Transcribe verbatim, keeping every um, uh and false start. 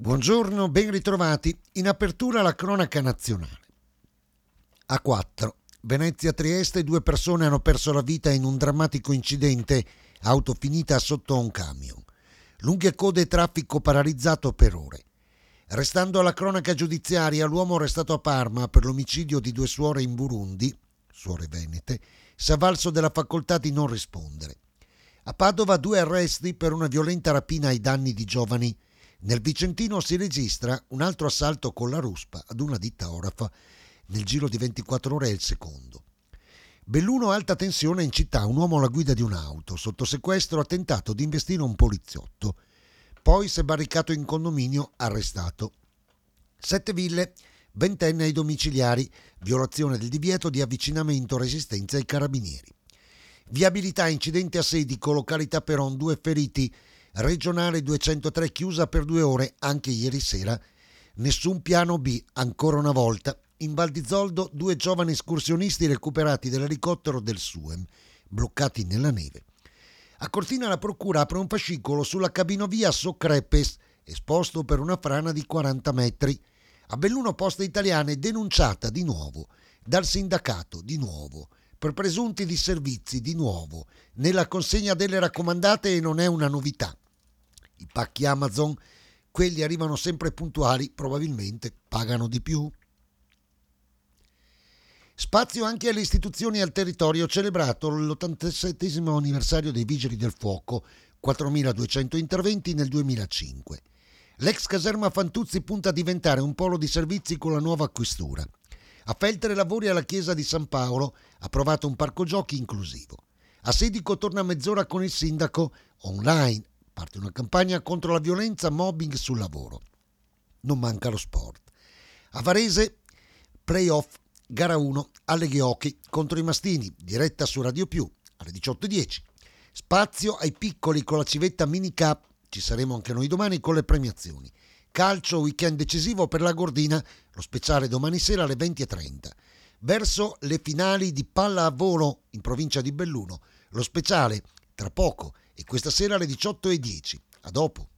Buongiorno, ben ritrovati. In apertura la cronaca nazionale. A quattro. Venezia-Trieste, due persone hanno perso la vita in un drammatico incidente, auto finita sotto un camion. Lunghe code e traffico paralizzato per ore. Restando alla cronaca giudiziaria, l'uomo arrestato a Parma per l'omicidio di due suore in Burundi, suore venete, si è avvalso della facoltà di non rispondere. A Padova due arresti per una violenta rapina ai danni di giovani. Nel Vicentino si registra un altro assalto con la ruspa ad una ditta orafa. Nel giro di ventiquattro ore è il secondo. Belluno, alta tensione in città. Un uomo alla guida di un'auto sotto sequestro ha tentato di investire un poliziotto. Poi si è barricato in condominio, arrestato. Sette Ville, ventenne ai domiciliari. Violazione del divieto di avvicinamento, resistenza ai carabinieri. Viabilità, incidente a Sedico, località Peron, due feriti. Regionale duecentotré chiusa per due ore anche ieri sera. Nessun piano B, ancora una volta. In Val di Zoldo due giovani escursionisti recuperati dall'elicottero del SUEM, bloccati nella neve. A Cortina la procura apre un fascicolo sulla cabinovia Socrepes, esposto per una frana di quaranta metri. A Belluno Poste Italiane denunciata di nuovo dal sindacato di nuovo per presunti disservizi di nuovo nella consegna delle raccomandate, e non è una novità. I pacchi Amazon, quelli arrivano sempre puntuali, probabilmente pagano di più. Spazio anche alle istituzioni e al territorio, celebrato l'ottantasettesimo anniversario dei Vigili del Fuoco, quattromiladuecento interventi nel duemilacinque. L'ex caserma Fantuzzi punta a diventare un polo di servizi con la nuova questura. A Feltre lavori alla chiesa di San Paolo, approvato un parco giochi inclusivo. A Sedico torna a mezz'ora con il sindaco, online. Parte una campagna contro la violenza, mobbing sul lavoro. Non manca lo sport. A Varese, play-off, gara uno, Alleghe Hockey contro i Mastini, diretta su Radio Più, alle diciotto e dieci. Spazio ai piccoli con la civetta Mini Cup, ci saremo anche noi domani con le premiazioni. Calcio, weekend decisivo per la Gordina, lo speciale domani sera alle venti e trenta. Verso le finali di pallavolo in provincia di Belluno, lo speciale tra poco e questa sera alle diciotto e dieci. A dopo.